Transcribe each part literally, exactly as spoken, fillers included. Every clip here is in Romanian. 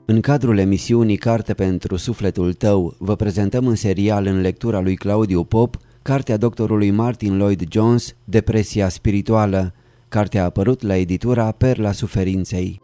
În cadrul emisiunii Carte pentru sufletul tău, vă prezentăm în serial în lectura lui Claudiu Pop cartea doctorului Martin Lloyd-Jones, Depresia spirituală. Cartea a apărut la editura Perla Suferinței.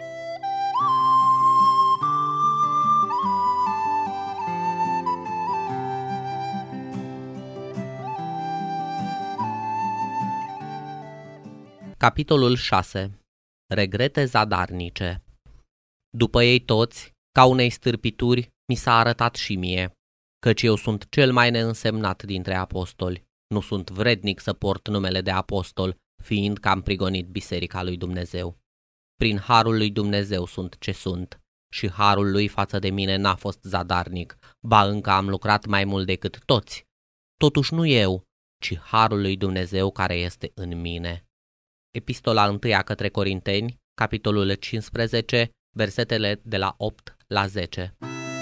Capitolul șase. Regrete zadarnice. După ei toți, ca unei stârpituri, mi s-a arătat și mie, căci eu sunt cel mai neînsemnat dintre apostoli. Nu sunt vrednic să port numele de apostol, fiind că am prigonit biserica lui Dumnezeu. Prin harul lui Dumnezeu sunt ce sunt, și harul lui față de mine n-a fost zadarnic, ba încă am lucrat mai mult decât toți. Totuși nu eu, ci harul lui Dumnezeu care este în mine. Epistola întâia către Corinteni, capitolul cincisprezece, versetele de la opt la zece.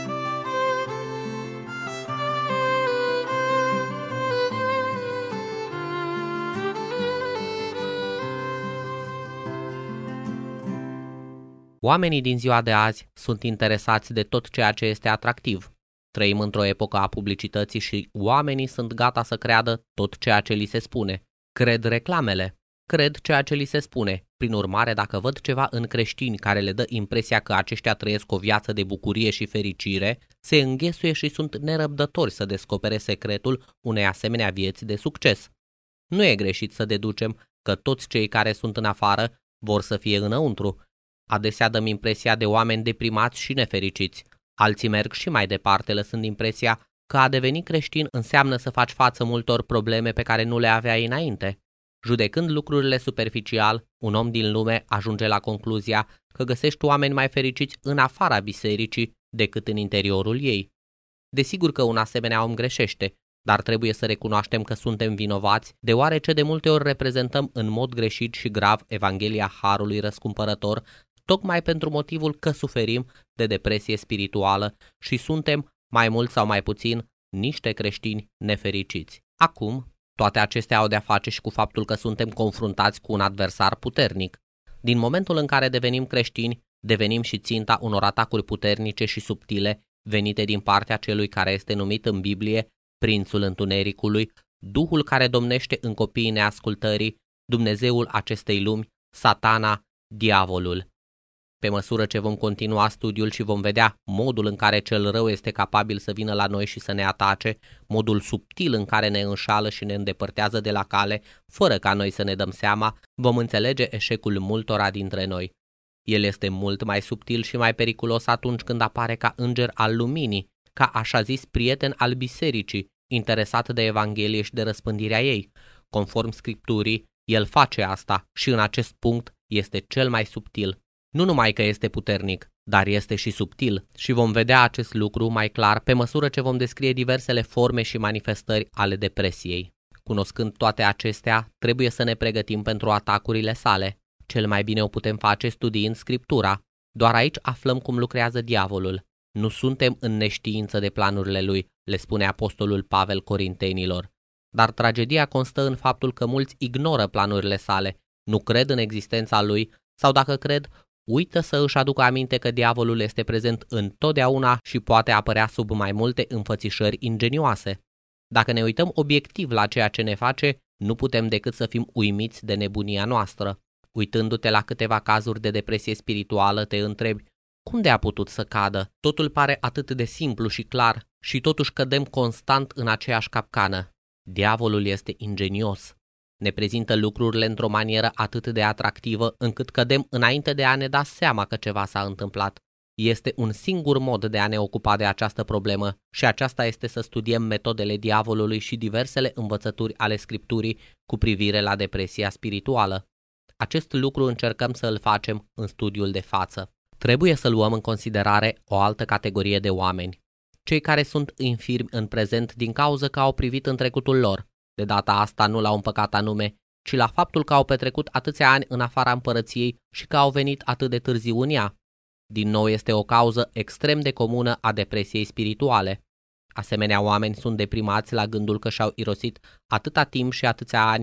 Oamenii din ziua de azi sunt interesați de tot ceea ce este atractiv. Trăim într-o epocă a publicității și oamenii sunt gata să creadă tot ceea ce li se spune. Cred reclamele. Cred ceea ce li se spune. Prin urmare, dacă văd ceva în creștini care le dă impresia că aceștia trăiesc o viață de bucurie și fericire, se înghesuie și sunt nerăbdători să descopere secretul unei asemenea vieți de succes. Nu e greșit să deducem că toți cei care sunt în afară vor să fie înăuntru. Adesea dăm impresia de oameni deprimați și nefericiți. Alții merg și mai departe, lăsând impresia că a deveni creștin înseamnă să faci față multor probleme pe care nu le aveai înainte. Judecând lucrurile superficial, un om din lume ajunge la concluzia că găsești oameni mai fericiți în afara bisericii decât în interiorul ei. Desigur că un asemenea om greșește, dar trebuie să recunoaștem că suntem vinovați, deoarece de multe ori reprezentăm în mod greșit și grav Evanghelia Harului Răscumpărător, tocmai pentru motivul că suferim de depresie spirituală și suntem, mai mult sau mai puțin, niște creștini nefericiți. Acum, toate acestea au de-a face și cu faptul că suntem confruntați cu un adversar puternic. Din momentul în care devenim creștini, devenim și ținta unor atacuri puternice și subtile venite din partea celui care este numit în Biblie Prințul Întunericului, Duhul care domnește în copiii neascultării, Dumnezeul acestei lumi, Satana, Diavolul. Pe măsură ce vom continua studiul și vom vedea modul în care cel rău este capabil să vină la noi și să ne atace, modul subtil în care ne înșală și ne îndepărtează de la cale, fără ca noi să ne dăm seama, vom înțelege eșecul multora dintre noi. El este mult mai subtil și mai periculos atunci când apare ca înger al luminii, ca așa zis prieten al bisericii, interesat de Evanghelie și de răspândirea ei. Conform Scripturii, el face asta și în acest punct este cel mai subtil. Nu numai că este puternic, dar este și subtil și vom vedea acest lucru mai clar pe măsură ce vom descrie diversele forme și manifestări ale depresiei. Cunoscând toate acestea, trebuie să ne pregătim pentru atacurile sale. Cel mai bine o putem face studiind Scriptura. Doar aici aflăm cum lucrează diavolul. Nu suntem în neștiință de planurile lui, le spune apostolul Pavel Corintenilor. Dar tragedia constă în faptul că mulți ignoră planurile sale, nu cred în existența lui sau dacă cred, uită să își aducă aminte că diavolul este prezent întotdeauna și poate apărea sub mai multe înfățișări ingenioase. Dacă ne uităm obiectiv la ceea ce ne face, nu putem decât să fim uimiți de nebunia noastră. Uitându-te la câteva cazuri de depresie spirituală, te întrebi, cum de a putut să cadă? Totul pare atât de simplu și clar și totuși cădem constant în aceeași capcană. Diavolul este ingenios. Ne prezintă lucrurile într-o manieră atât de atractivă încât cădem înainte de a ne da seama că ceva s-a întâmplat. Este un singur mod de a ne ocupa de această problemă și aceasta este să studiem metodele diavolului și diversele învățături ale Scripturii cu privire la depresia spirituală. Acest lucru încercăm să îl facem în studiul de față. Trebuie să luăm în considerare o altă categorie de oameni. Cei care sunt infirmi în prezent din cauză că au privit în trecutul lor. De data asta nu la un păcat anume, ci la faptul că au petrecut atâția ani în afara împărăției și că au venit atât de târziu în ea. Din nou este o cauză extrem de comună a depresiei spirituale. Asemenea oameni sunt deprimați la gândul că și-au irosit atâta timp și atâția ani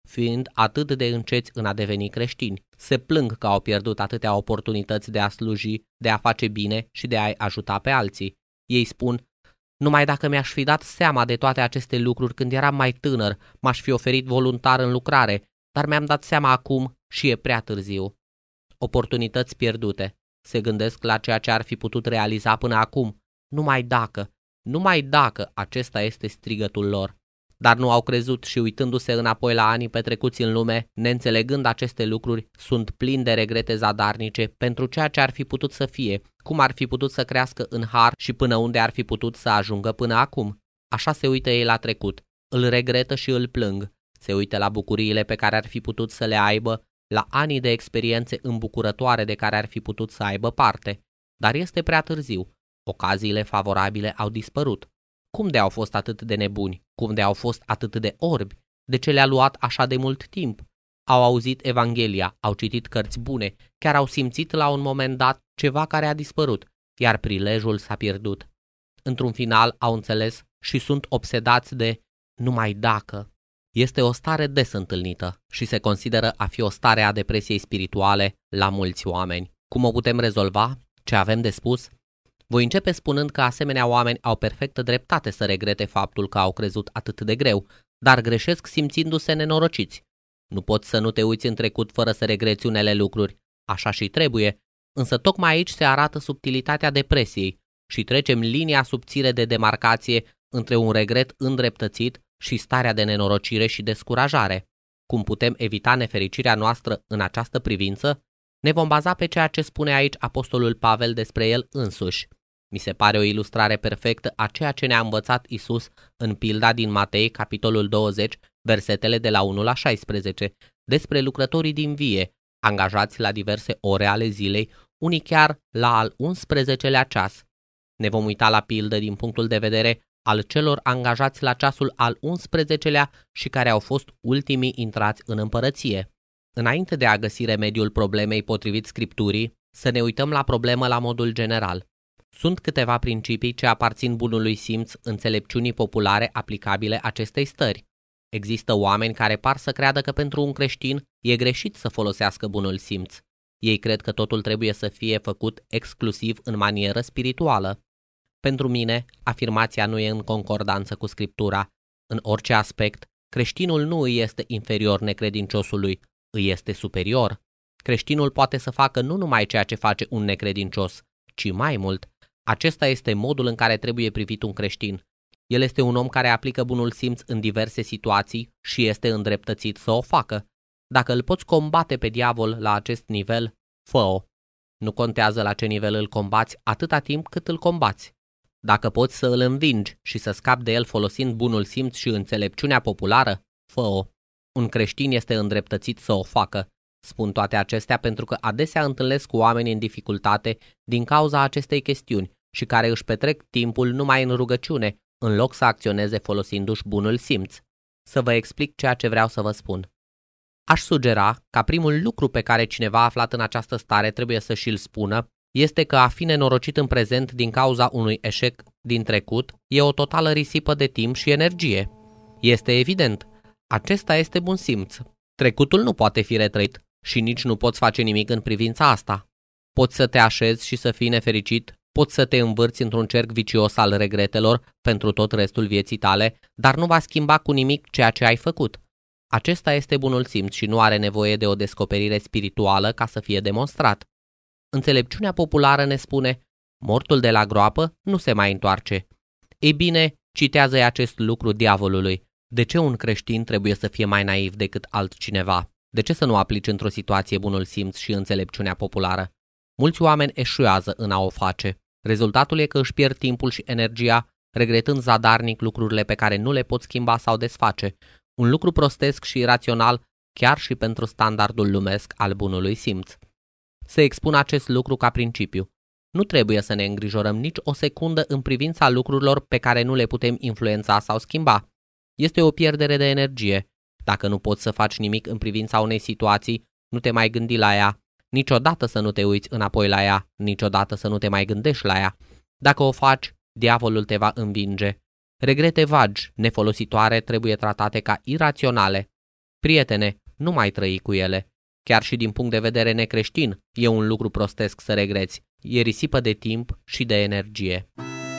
fiind atât de înceți în a deveni creștini. Se plâng că au pierdut atâtea oportunități de a sluji, de a face bine și de a-i ajuta pe alții. Ei spun: numai dacă mi-aș fi dat seama de toate aceste lucruri când eram mai tânăr, m-aș fi oferit voluntar în lucrare, dar mi-am dat seama acum și e prea târziu. Oportunități pierdute. Se gândesc la ceea ce ar fi putut realiza până acum. Numai dacă, numai dacă acesta este strigătul lor. Dar nu au crezut și, uitându-se înapoi la anii petrecuți în lume, neînțelegând aceste lucruri, sunt plini de regrete zadarnice pentru ceea ce ar fi putut să fie, cum ar fi putut să crească în har și până unde ar fi putut să ajungă până acum. Așa se uită ei la trecut, îl regretă și îl plâng, se uită la bucuriile pe care ar fi putut să le aibă, la anii de experiențe îmbucurătoare de care ar fi putut să aibă parte. Dar este prea târziu, ocaziile favorabile au dispărut. Cum de au fost atât de nebuni? Cum de au fost atât de orbi? De ce le-a luat așa de mult timp? Au auzit Evanghelia, au citit cărți bune, chiar au simțit la un moment dat ceva care a dispărut, iar prilejul s-a pierdut. Într-un final au înțeles și sunt obsedați de numai dacă. Este o stare des întâlnită și se consideră a fi o stare a depresiei spirituale la mulți oameni. Cum o putem rezolva? Ce avem de spus? Voi începe spunând că asemenea oameni au perfectă dreptate să regrete faptul că au crezut atât de greu, dar greșesc simțindu-se nenorociți. Nu poți să nu te uiți în trecut fără să regreți unele lucruri, așa și trebuie, însă tocmai aici se arată subtilitatea depresiei și trecem linia subțire de demarcație între un regret îndreptățit și starea de nenorocire și descurajare. Cum putem evita nefericirea noastră în această privință? Ne vom baza pe ceea ce spune aici apostolul Pavel despre el însuși. Mi se pare o ilustrare perfectă a ceea ce ne-a învățat Isus în pilda din Matei, capitolul douăzeci, versetele de la unu la șaisprezece, despre lucrătorii din vie, angajați la diverse ore ale zilei, unii chiar la al unsprezecelea ceas. Ne vom uita la pildă din punctul de vedere al celor angajați la ceasul al unsprezecelea și care au fost ultimii intrați în împărăție. Înainte de a găsi remediul problemei potrivit Scripturii, să ne uităm la problemă la modul general. Sunt câteva principii ce aparțin bunului simț înțelepciunii populare aplicabile acestei stări. Există oameni care par să creadă că pentru un creștin e greșit să folosească bunul simț. Ei cred că totul trebuie să fie făcut exclusiv în manieră spirituală. Pentru mine, afirmația nu e în concordanță cu Scriptura. În orice aspect, creștinul nu îi este inferior necredinciosului, îi este superior. Creștinul poate să facă nu numai ceea ce face un necredincios, ci mai mult. Acesta este modul în care trebuie privit un creștin. El este un om care aplică bunul simț în diverse situații și este îndreptățit să o facă. Dacă îl poți combate pe diavol la acest nivel, fă-o. Nu contează la ce nivel îl combați atâta timp cât îl combați. Dacă poți să îl învingi și să scapi de el folosind bunul simț și înțelepciunea populară, fă-o. Un creștin este îndreptățit să o facă. Spun toate acestea pentru că adesea întâlnesc cu oameni în dificultate din cauza acestei chestiuni și care își petrec timpul numai în rugăciune, în loc să acționeze folosindu-și bunul simț. Să vă explic ceea ce vreau să vă spun. Aș sugera ca primul lucru pe care cineva aflat în această stare trebuie să și-l spună este că a fi nenorocit în prezent din cauza unui eșec din trecut e o totală risipă de timp și energie. Este evident. Acesta este bun simț. Trecutul nu poate fi retrăit și nici nu poți face nimic în privința asta. Poți să te așezi și să fii nefericit, poți să te învârți într-un cerc vicios al regretelor pentru tot restul vieții tale, dar nu va schimba cu nimic ceea ce ai făcut. Acesta este bunul simț și nu are nevoie de o descoperire spirituală ca să fie demonstrat. Înțelepciunea populară ne spune: mortul de la groapă nu se mai întoarce. Ei bine, citează-i acest lucru diavolului. De ce un creștin trebuie să fie mai naiv decât altcineva? De ce să nu aplici într-o situație bunul simț și înțelepciunea populară? Mulți oameni eșuează în a o face. Rezultatul e că își pierd timpul și energia, regretând zadarnic lucrurile pe care nu le pot schimba sau desface. Un lucru prostesc și irațional, chiar și pentru standardul lumesc al bunului simț. Se expun acest lucru ca principiu. Nu trebuie să ne îngrijorăm nici o secundă în privința lucrurilor pe care nu le putem influența sau schimba. Este o pierdere de energie. Dacă nu poți să faci nimic în privința unei situații, nu te mai gândi la ea. Niciodată să nu te uiți înapoi la ea, niciodată să nu te mai gândești la ea. Dacă o faci, diavolul te va învinge. Regrete vagi, nefolositoare, trebuie tratate ca iraționale. Prietene, nu mai trăi cu ele. Chiar și din punct de vedere necreștin, e un lucru prostesc să regreți. E risipă de timp și de energie.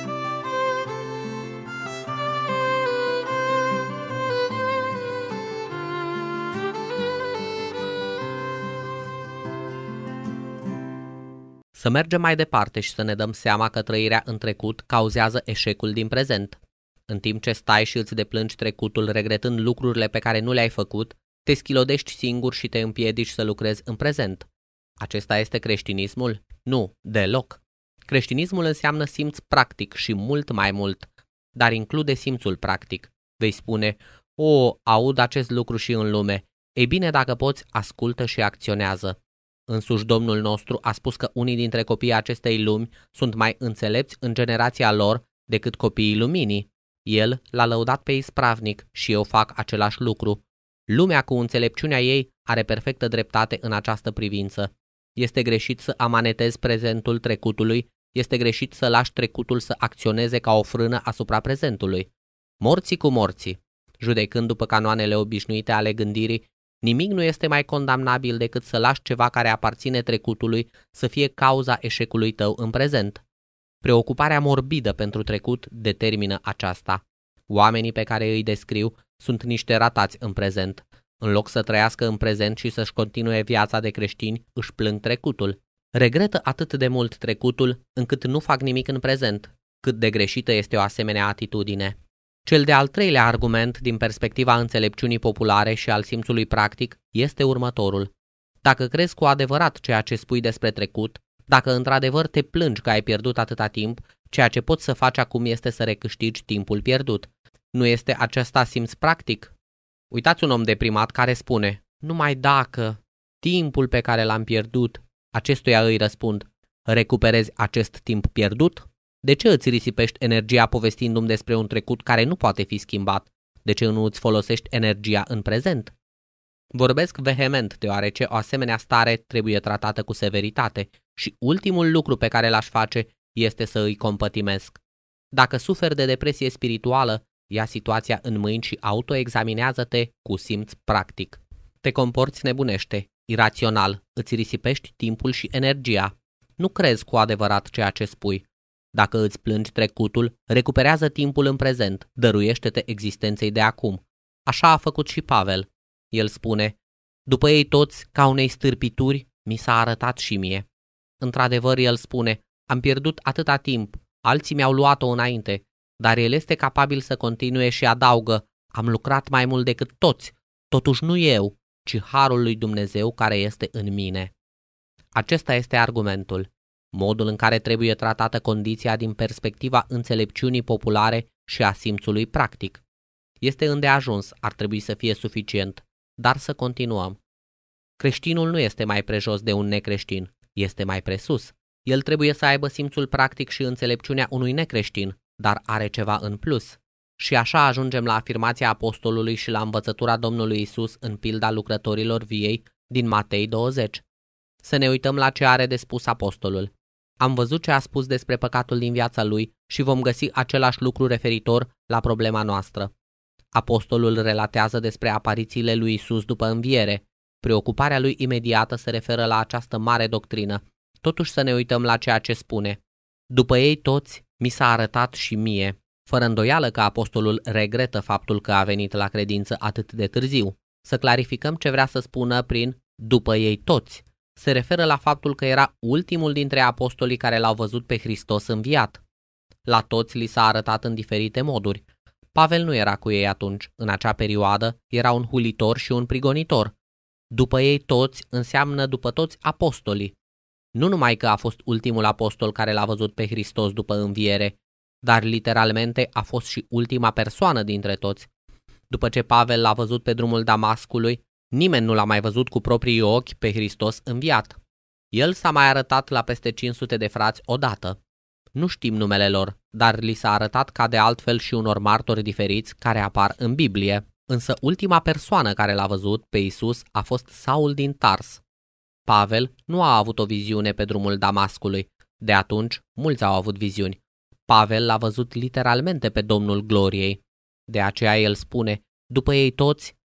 Să mergem mai departe și să ne dăm seama că trăirea în trecut cauzează eșecul din prezent. În timp ce stai și îți deplângi trecutul regretând lucrurile pe care nu le-ai făcut, te schilodești singur și te împiedici să lucrezi în prezent. Acesta este creștinismul? Nu, deloc. Creștinismul înseamnă simț practic și mult mai mult, dar include simțul practic. Vei spune, o, aud acest lucru și în lume. Ei bine, dacă poți, ascultă și acționează. Însuși Domnul nostru a spus că unii dintre copiii acestei lumi sunt mai înțelepți în generația lor decât copiii luminii. El l-a lăudat pe ispravnic și eu fac același lucru. Lumea cu înțelepciunea ei are perfectă dreptate în această privință. Este greșit să amanetezi prezentul trecutului, este greșit să lași trecutul să acționeze ca o frână asupra prezentului. Morții cu morții. Judecând după canoanele obișnuite ale gândirii, nimic nu este mai condamnabil decât să lași ceva care aparține trecutului să fie cauza eșecului tău în prezent. Preocuparea morbidă pentru trecut determină aceasta. Oamenii pe care îi descriu sunt niște ratați în prezent. În loc să trăiască în prezent și să-și continue viața de creștini, își plâng trecutul. Regretă atât de mult trecutul, încât nu fac nimic în prezent. Cât de greșită este o asemenea atitudine. Cel de-al treilea argument din perspectiva înțelepciunii populare și al simțului practic este următorul. Dacă crezi cu adevărat ceea ce spui despre trecut, dacă într-adevăr te plângi că ai pierdut atâta timp, ceea ce poți să faci acum este să recâștigi timpul pierdut. Nu este acesta simț practic? Uitați un om deprimat care spune, numai dacă timpul pe care l-am pierdut, acestuia îi răspund, recuperezi acest timp pierdut? De ce îți risipești energia povestindu-mi despre un trecut care nu poate fi schimbat? De ce nu îți folosești energia în prezent? Vorbesc vehement deoarece o asemenea stare trebuie tratată cu severitate și ultimul lucru pe care l-aș face este să îi compătimesc. Dacă suferi de depresie spirituală, ia situația în mâini și autoexaminează-te cu simț practic. Te comporți nebunește, irațional, îți risipești timpul și energia. Nu crezi cu adevărat ceea ce spui. Dacă îți plângi trecutul, recuperează timpul în prezent, dăruiește-te existenței de acum. Așa a făcut și Pavel. El spune, după ei toți, ca unei stârpituri, mi s-a arătat și mie. Într-adevăr, el spune, am pierdut atâta timp, alții mi-au luat-o înainte, dar el este capabil să continue și adaugă, am lucrat mai mult decât toți, totuși nu eu, ci harul lui Dumnezeu care este în mine. Acesta este argumentul. Modul în care trebuie tratată condiția din perspectiva înțelepciunii populare și a simțului practic. Este îndeajuns, ar trebui să fie suficient, dar să continuăm. Creștinul nu este mai prejos de un necreștin, este mai presus. El trebuie să aibă simțul practic și înțelepciunea unui necreștin, dar are ceva în plus. Și așa ajungem la afirmația apostolului și la învățătura Domnului Isus în pilda lucrătorilor viei din Matei douăzeci. Să ne uităm la ce are de spus apostolul. Am văzut ce a spus despre păcatul din viața lui și vom găsi același lucru referitor la problema noastră. Apostolul relatează despre aparițiile lui Isus după înviere. Preocuparea lui imediată se referă la această mare doctrină. Totuși să ne uităm la ceea ce spune. După ei toți, mi s-a arătat și mie. Fără îndoială că apostolul regretă faptul că a venit la credință atât de târziu. Să clarificăm ce vrea să spună prin după ei toți. Se referă la faptul că era ultimul dintre apostolii care l-au văzut pe Hristos înviat. La toți li s-a arătat în diferite moduri. Pavel nu era cu ei atunci, în acea perioadă, era un hulitor și un prigonitor. După ei toți înseamnă după toți apostolii. Nu numai că a fost ultimul apostol care l-a văzut pe Hristos după înviere, dar literalmente a fost și ultima persoană dintre toți. După ce Pavel l-a văzut pe drumul Damascului, nimeni nu l-a mai văzut cu proprii ochi pe Hristos înviat. El s-a mai arătat la peste cinci sute de frați odată. Nu știm numele lor, dar li s-a arătat ca de altfel și unor martori diferiți care apar în Biblie. Însă ultima persoană care l-a văzut pe Isus a fost Saul din Tars. Pavel nu a avut o viziune pe drumul Damascului. De atunci, mulți au avut viziuni. Pavel l-a văzut literalmente pe Domnul Gloriei. De aceea el spune, după ei toți,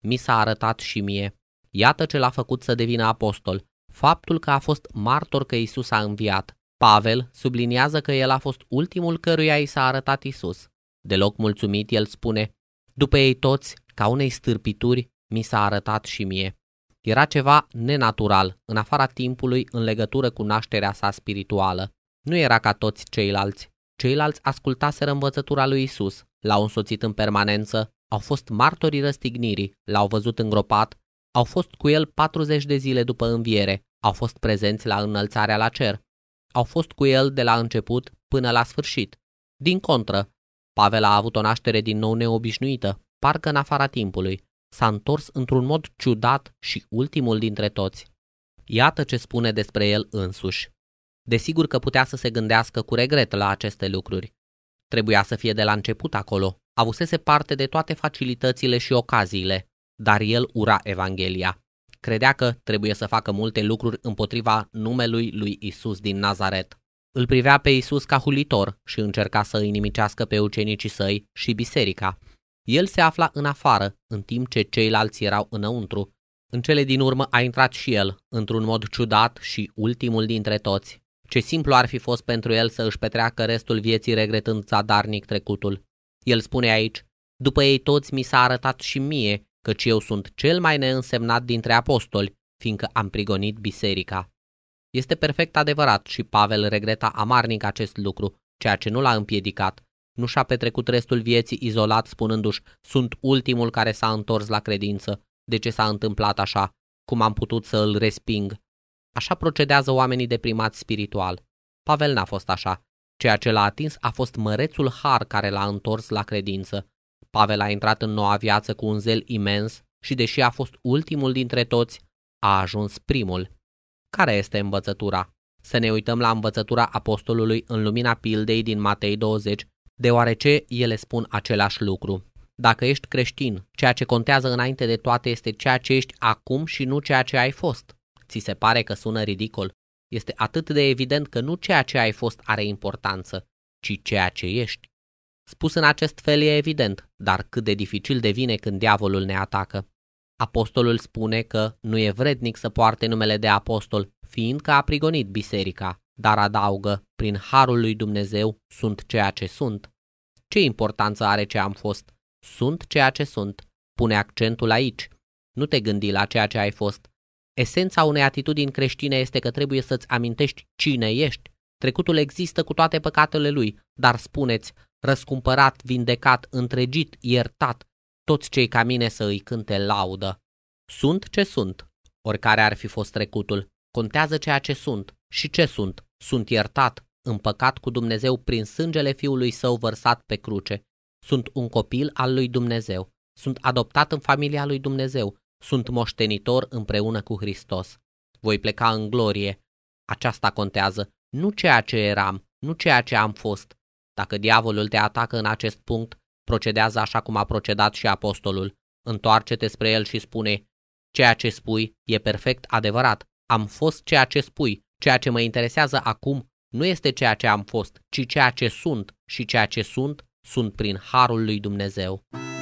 mi s-a arătat și mie. Iată ce l-a făcut să devină apostol, faptul că a fost martor că Isus a înviat. Pavel subliniază că el a fost ultimul căruia i s-a arătat Isus. Deloc mulțumit, el spune: după ei toți, ca unei stârpituri, mi s-a arătat și mie. Era ceva nenatural, în afara timpului, în legătură cu nașterea sa spirituală. Nu era ca toți ceilalți. Ceilalți ascultaseră învățătura lui Isus, l-au însoțit în permanență, au fost martorii răstignirii, l-au văzut îngropat, au fost cu el patruzeci de zile după înviere, au fost prezenți la înălțarea la cer, au fost cu el de la început până la sfârșit. Din contră, Pavel a avut o naștere din nou neobișnuită, parcă în afara timpului. S-a întors într-un mod ciudat și ultimul dintre toți. Iată ce spune despre el însuși. Desigur că putea să se gândească cu regret la aceste lucruri. Trebuia să fie de la început acolo, avusese parte de toate facilitățile și ocaziile, dar el ura Evanghelia. Credea că trebuie să facă multe lucruri împotriva numelui lui Isus din Nazaret. Îl privea pe Isus ca hulitor și încerca să îi nimicească pe ucenicii săi și biserica. El se afla în afară, în timp ce ceilalți erau înăuntru. În cele din urmă a intrat și el, într-un mod ciudat și ultimul dintre toți. Ce simplu ar fi fost pentru el să își petreacă restul vieții regretând zadarnic trecutul. El spune aici: după ei toți mi s-a arătat și mie, căci eu sunt cel mai neînsemnat dintre apostoli, fiindcă am prigonit biserica. Este perfect adevărat și Pavel regreta amarnic acest lucru, ceea ce nu l-a împiedicat. Nu și-a petrecut restul vieții izolat spunându-și: sunt ultimul care s-a întors la credință, de ce s-a întâmplat așa, cum am putut să îl resping. Așa procedează oamenii deprimați spiritual. Pavel n-a fost așa. Ceea ce l-a atins a fost mărețul har care l-a întors la credință. Pavel a intrat în noua viață cu un zel imens și, deși a fost ultimul dintre toți, a ajuns primul. Care este învățătura? Să ne uităm la învățătura apostolului în lumina pildei din Matei douăzeci, deoarece ele spun același lucru. Dacă ești creștin, ceea ce contează înainte de toate este ceea ce ești acum și nu ceea ce ai fost. Ți se pare că sună ridicol? Este atât de evident că nu ceea ce ai fost are importanță, ci ceea ce ești. Spus în acest fel e evident, dar cât de dificil devine când diavolul ne atacă. Apostolul spune că nu e vrednic să poarte numele de apostol, fiindcă a prigonit biserica, dar adaugă: prin harul lui Dumnezeu sunt ceea ce sunt. Ce importanță are ce am fost? Sunt ceea ce sunt. Pune accentul aici. Nu te gândi la ceea ce ai fost. Esența unei atitudini creștine este că trebuie să-ți amintești cine ești. Trecutul există cu toate păcatele lui, dar spuneți: răscumpărat, vindecat, întregit, iertat, toți cei ca mine să îi cânte laudă. Sunt ce sunt, oricare ar fi fost trecutul. Contează ceea ce sunt. Și ce sunt? Sunt iertat, împăcat cu Dumnezeu prin sângele Fiului Său vărsat pe cruce. Sunt un copil al lui Dumnezeu. Sunt adoptat în familia lui Dumnezeu. Sunt moștenitor împreună cu Hristos. Voi pleca în glorie. Aceasta contează, nu ceea ce eram, nu ceea ce am fost. Dacă diavolul te atacă în acest punct, procedează așa cum a procedat și apostolul. Întoarce-te spre el și spune: ceea ce spui e perfect adevărat. Am fost ceea ce spui. Ceea ce mă interesează acum nu este ceea ce am fost, ci ceea ce sunt, și ceea ce sunt, sunt prin harul lui Dumnezeu.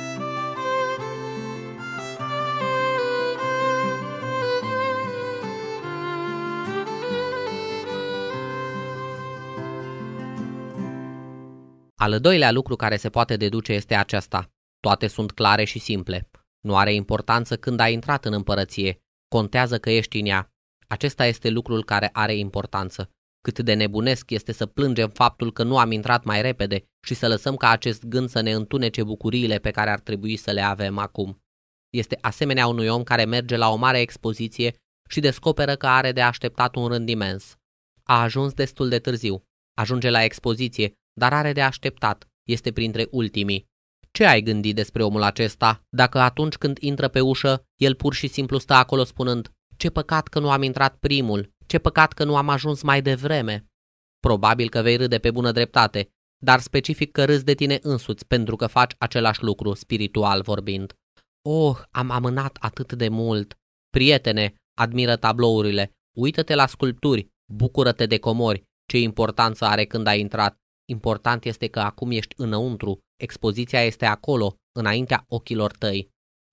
Al doilea lucru care se poate deduce este acesta: toate sunt clare și simple. Nu are importanță când ai intrat în împărăție, contează că ești în ea. Acesta este lucrul care are importanță. Cât de nebunesc este să plângem faptul că nu am intrat mai repede și să lăsăm ca acest gând să ne întunece bucuriile pe care ar trebui să le avem acum. Este asemenea unui om care merge la o mare expoziție și descoperă că are de așteptat un rând imens. A ajuns destul de târziu. Ajunge la expoziție, dar are de așteptat. Este printre ultimii. Ce ai gândit despre omul acesta, dacă atunci când intră pe ușă, el pur și simplu stă acolo spunând: ce păcat că nu am intrat primul, ce păcat că nu am ajuns mai devreme? Probabil că vei râde pe bună dreptate, dar specific că râzi de tine însuți pentru că faci același lucru, spiritual vorbind. Oh, am amânat atât de mult. Prietene, admiră tablourile, uită-te la sculpturi, bucură-te de comori. Ce importanță are când ai intrat? Important este că acum ești înăuntru, expoziția este acolo, înaintea ochilor tăi.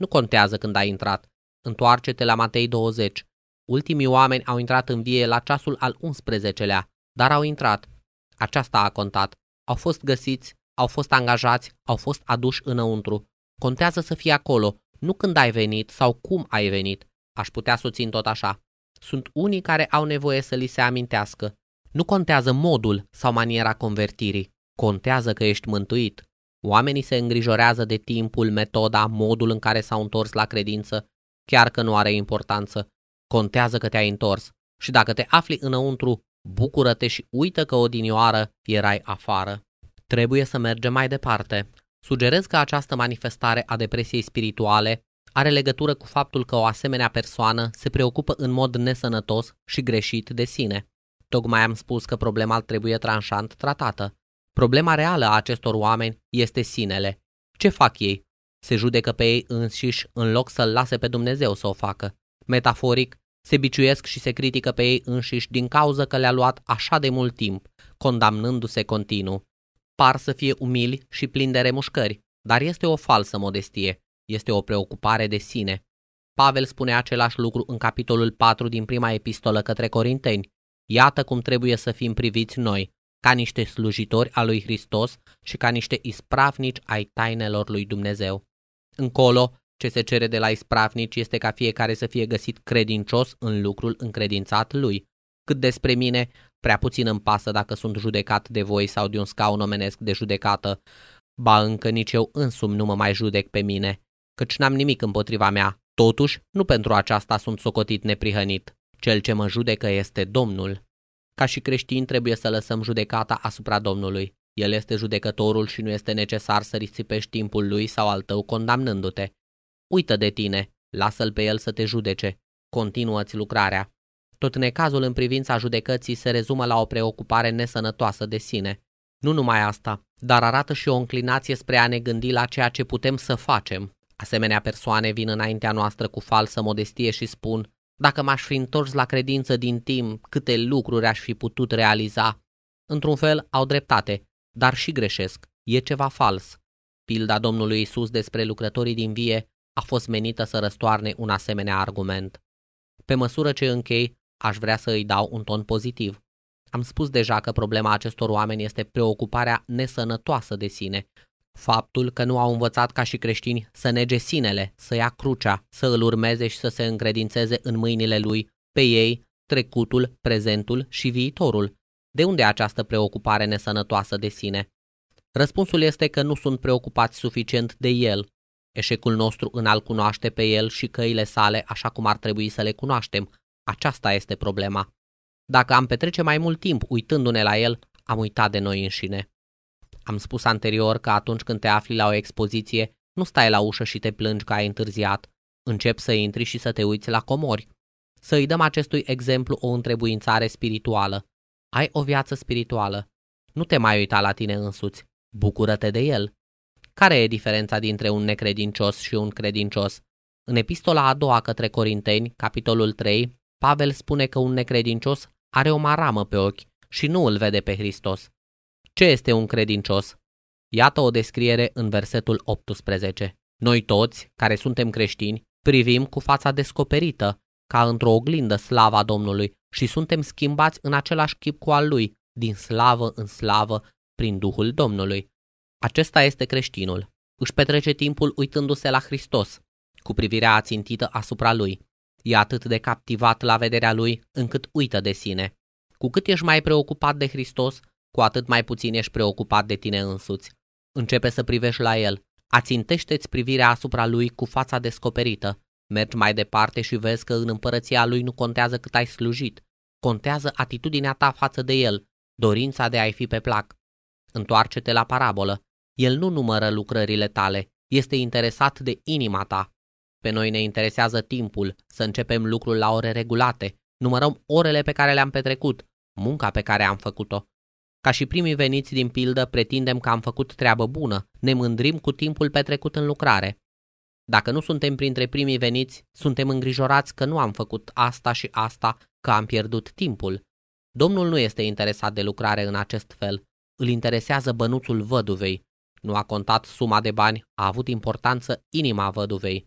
Nu contează când ai intrat. Întoarce-te la Matei douăzeci. Ultimii oameni au intrat în vie la ceasul al unsprezecelea, dar au intrat. Aceasta a contat. Au fost găsiți, au fost angajați, au fost aduși înăuntru. Contează să fii acolo, nu când ai venit sau cum ai venit. Aș putea să o țin tot așa. Sunt unii care au nevoie să li se amintească. Nu contează modul sau maniera convertirii. Contează că ești mântuit. Oamenii se îngrijorează de timpul, metoda, modul în care s-au întors la credință, chiar că nu are importanță. Contează că te-ai întors. Și dacă te afli înăuntru, bucură-te și uită că odinioară erai afară. Trebuie să mergem mai departe. Sugerez că această manifestare a depresiei spirituale are legătură cu faptul că o asemenea persoană se preocupă în mod nesănătos și greșit de sine. Tocmai am spus că problema trebuie tranșant tratată. Problema reală a acestor oameni este sinele. Ce fac ei? Se judecă pe ei înșiși în loc să-L lase pe Dumnezeu să o facă. Metaforic, se biciuiesc și se critică pe ei înșiși din cauză că le-a luat așa de mult timp, condamnându-se continuu. Par să fie umili și plini de remușcări, dar este o falsă modestie, este o preocupare de sine. Pavel spune același lucru în capitolul patru din prima epistolă către Corinteni. Iată cum trebuie să fim priviți noi, ca niște slujitori al lui Hristos și ca niște ispravnici ai tainelor lui Dumnezeu. Încolo, ce se cere de la ispravnici este ca fiecare să fie găsit credincios în lucrul încredințat lui. Cât despre mine, prea puțin îmi pasă dacă sunt judecat de voi sau de un scaun omenesc de judecată. Ba încă nici eu însumi nu mă mai judec pe mine, căci n-am nimic împotriva mea. Totuși, nu pentru aceasta sunt socotit neprihănit. Cel ce mă judecă este Domnul. Ca și creștini trebuie să lăsăm judecata asupra Domnului. El este judecătorul și nu este necesar să risipești timpul lui sau al tău condamnându-te. Uită de tine, lasă-l pe el să te judece. Continuă-ți lucrarea. Tot necazul în privința judecății se rezumă la o preocupare nesănătoasă de sine. Nu numai asta, dar arată și o înclinație spre a ne gândi la ceea ce putem să facem. Asemenea persoane vin înaintea noastră cu falsă modestie și spun: dacă m-aș fi întors la credință din timp, câte lucruri aș fi putut realiza. Într-un fel au dreptate, dar și greșesc. E ceva fals. Pilda Domnului Iisus despre lucrătorii din vie a fost menită să răstoarne un asemenea argument. Pe măsură ce închei, aș vrea să îi dau un ton pozitiv. Am spus deja că problema acestor oameni este preocuparea nesănătoasă de sine. Faptul că nu au învățat ca și creștini să nege sinele, să ia crucea, să îl urmeze și să se încredințeze în mâinile lui, pe ei, trecutul, prezentul și viitorul. De unde această preocupare nesănătoasă de sine? Răspunsul este că nu sunt preocupați suficient de el. Eșecul nostru în a-L cunoaște pe El și căile sale așa cum ar trebui să le cunoaștem. Aceasta este problema. Dacă am petrece mai mult timp uitându-ne la El, am uitat de noi înșine. Am spus anterior că atunci când te afli la o expoziție, nu stai la ușă și te plângi că ai întârziat. Începi să intri și să te uiți la comori. Să îi dăm acestui exemplu o întrebuințare spirituală. Ai o viață spirituală. Nu te mai uita la tine însuți. Bucură-te de el. Care e diferența dintre un necredincios și un credincios? În epistola a doua către Corinteni, capitolul trei, Pavel spune că un necredincios are o maramă pe ochi și nu îl vede pe Hristos. Ce este un credincios? Iată o descriere în versetul optsprezece. Noi toți, care suntem creștini, privim cu fața descoperită, ca într-o oglindă slava Domnului și suntem schimbați în același chip cu al Lui, din slavă în slavă, prin Duhul Domnului. Acesta este creștinul. Își petrece timpul uitându-se la Hristos, cu privirea ațintită asupra Lui. E atât de captivat la vederea Lui, încât uită de sine. Cu cât ești mai preocupat de Hristos, cu atât mai puțin ești preocupat de tine însuți. Începe să privești la El. Ațintește-ți privirea asupra Lui cu fața descoperită. Mergi mai departe și vezi că în împărăția Lui nu contează cât ai slujit. Contează atitudinea ta față de El, dorința de a-i fi pe plac. Întoarce-te la parabolă. El nu numără lucrările tale, este interesat de inima ta. Pe noi ne interesează timpul, să începem lucrul la ore regulate, numărăm orele pe care le-am petrecut, munca pe care am făcut-o. Ca și primii veniți din pildă, pretindem că am făcut treabă bună, ne mândrim cu timpul petrecut în lucrare. Dacă nu suntem printre primii veniți, suntem îngrijorați că nu am făcut asta și asta, că am pierdut timpul. Domnul nu este interesat de lucrare în acest fel, îl interesează bănuțul văduvei. Nu a contat suma de bani, a avut importanță inima văduvei.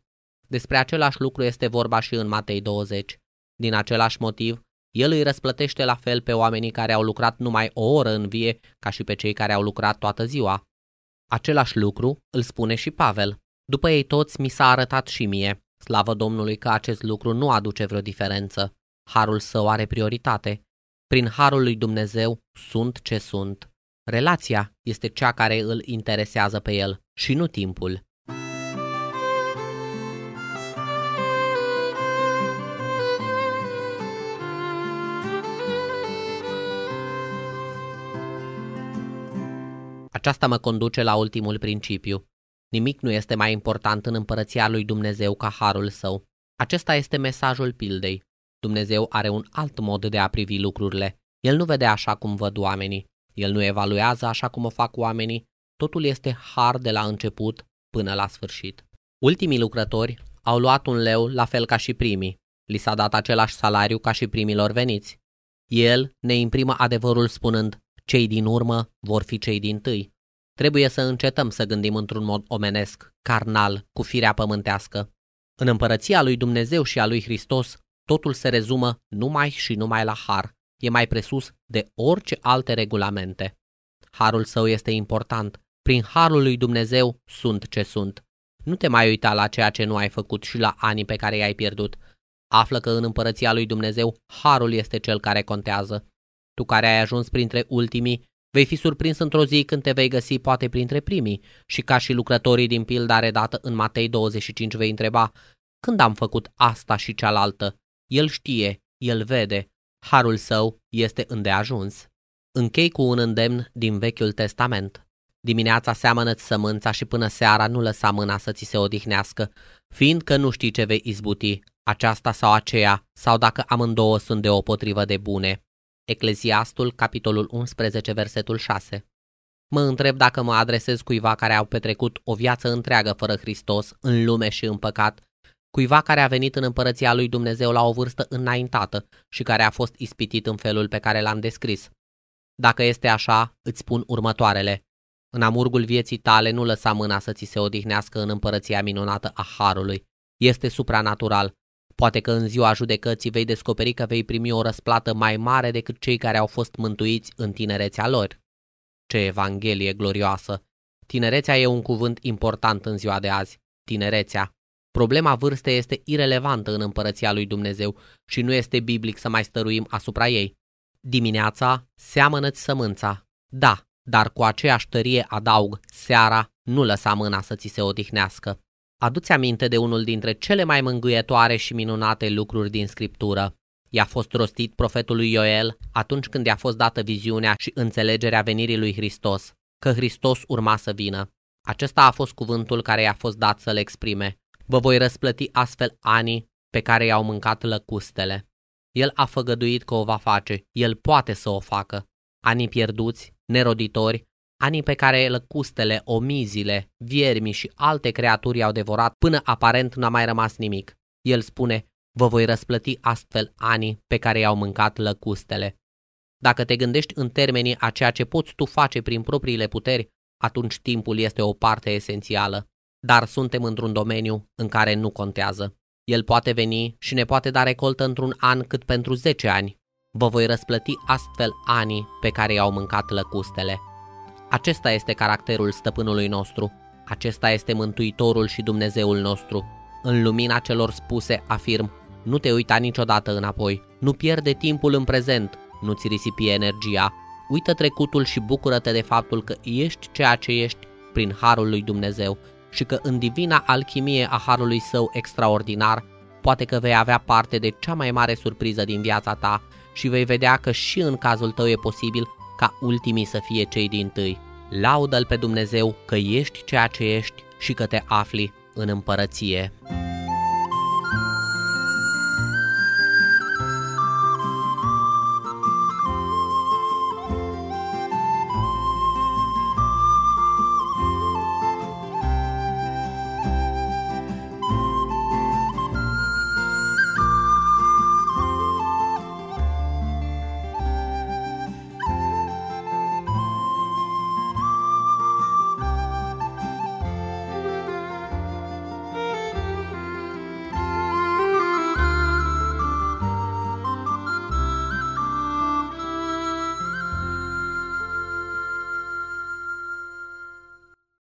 Despre același lucru este vorba și în Matei douăzeci. Din același motiv, El îi răsplătește la fel pe oamenii care au lucrat numai o oră în vie ca și pe cei care au lucrat toată ziua. Același lucru îl spune și Pavel. După ei toți mi s-a arătat și mie, slavă Domnului că acest lucru nu aduce vreo diferență. Harul său are prioritate. Prin harul lui Dumnezeu sunt ce sunt. Relația este cea care îl interesează pe el și nu timpul. Aceasta mă conduce la ultimul principiu. Nimic nu este mai important în împărăția lui Dumnezeu ca harul său. Acesta este mesajul pildei. Dumnezeu are un alt mod de a privi lucrurile. El nu vede așa cum văd oamenii. El nu evaluează așa cum o fac oamenii. Totul este har de la început până la sfârșit. Ultimii lucrători au luat un leu la fel ca și primii. Li s-a dat același salariu ca și primilor veniți. El ne imprimă adevărul spunând: cei din urmă vor fi cei dintâi. Trebuie să încetăm să gândim într-un mod omenesc, carnal, cu firea pământească. În împărăția lui Dumnezeu și a lui Hristos, totul se rezumă numai și numai la har. E mai presus de orice alte regulamente. Harul său este important. Prin harul lui Dumnezeu sunt ce sunt. Nu te mai uita la ceea ce nu ai făcut și la anii pe care i-ai pierdut. Află că în împărăția lui Dumnezeu harul este cel care contează. Tu care ai ajuns printre ultimii, vei fi surprins într-o zi când te vei găsi poate printre primii și ca și lucrătorii din pilda redată în Matei douăzeci și cinci vei întreba: când am făcut asta și cealaltă? El știe, el vede, harul său este îndeajuns. Închei cu un îndemn din Vechiul Testament. Dimineața seamănă-ți sămânța și până seara nu lăsa mâna să ți se odihnească, fiindcă nu știi ce vei izbuti, aceasta sau aceea, sau dacă amândouă sunt deopotrivă de bune. Ecleziastul, capitolul unsprezece, versetul șase. Mă întreb dacă mă adresez cuiva care au petrecut o viață întreagă fără Hristos, în lume și în păcat, cuiva care a venit în împărăția lui Dumnezeu la o vârstă înaintată și care a fost ispitit în felul pe care l-am descris. Dacă este așa, îți spun următoarele: în amurgul vieții tale nu lăsa mâna să ți se odihnească în împărăția minunată a harului. Este supranatural. Poate că în ziua judecății vei descoperi că vei primi o răsplată mai mare decât cei care au fost mântuiți în tinerețea lor. Ce evanghelie glorioasă! Tinerețea e un cuvânt important în ziua de azi. Tinerețea. Problema vârstei este irelevantă în împărăția lui Dumnezeu și nu este biblic să mai stăruim asupra ei. Dimineața seamănă-ți sămânța. Da, dar cu aceeași tărie adaug: seara nu lăsa mâna să ți se odihnească. Adu-ți aminte de unul dintre cele mai mângâietoare și minunate lucruri din Scriptură. I-a fost rostit profetului Ioel atunci când i-a fost dată viziunea și înțelegerea venirii lui Hristos, că Hristos urma să vină. Acesta a fost cuvântul care i-a fost dat să-l exprime: vă voi răsplăti astfel anii pe care i-au mâncat lăcustele. El a făgăduit că o va face, el poate să o facă. Anii pierduți, neroditori, anii pe care lăcustele, omizile, viermii și alte creaturi i-au devorat până aparent n-a mai rămas nimic. El spune: vă voi răsplăti astfel anii pe care i-au mâncat lăcustele. Dacă te gândești în termenii a ceea ce poți tu face prin propriile puteri, atunci timpul este o parte esențială. Dar suntem într-un domeniu în care nu contează. El poate veni și ne poate da recoltă într-un an cât pentru zece ani. Vă voi răsplăti astfel anii pe care i-au mâncat lăcustele. Acesta este caracterul stăpânului nostru. Acesta este Mântuitorul și Dumnezeul nostru. În lumina celor spuse afirm: nu te uita niciodată înapoi, nu pierde timpul în prezent, nu-ți risipi energia. Uită trecutul și bucură-te de faptul că ești ceea ce ești prin harul lui Dumnezeu și că în divina alchimie a harului său extraordinar poate că vei avea parte de cea mai mare surpriză din viața ta și vei vedea că și în cazul tău e posibil ca ultimii să fie cei dintâi. Laudă-L pe Dumnezeu că ești ceea ce ești și că te afli în împărăție.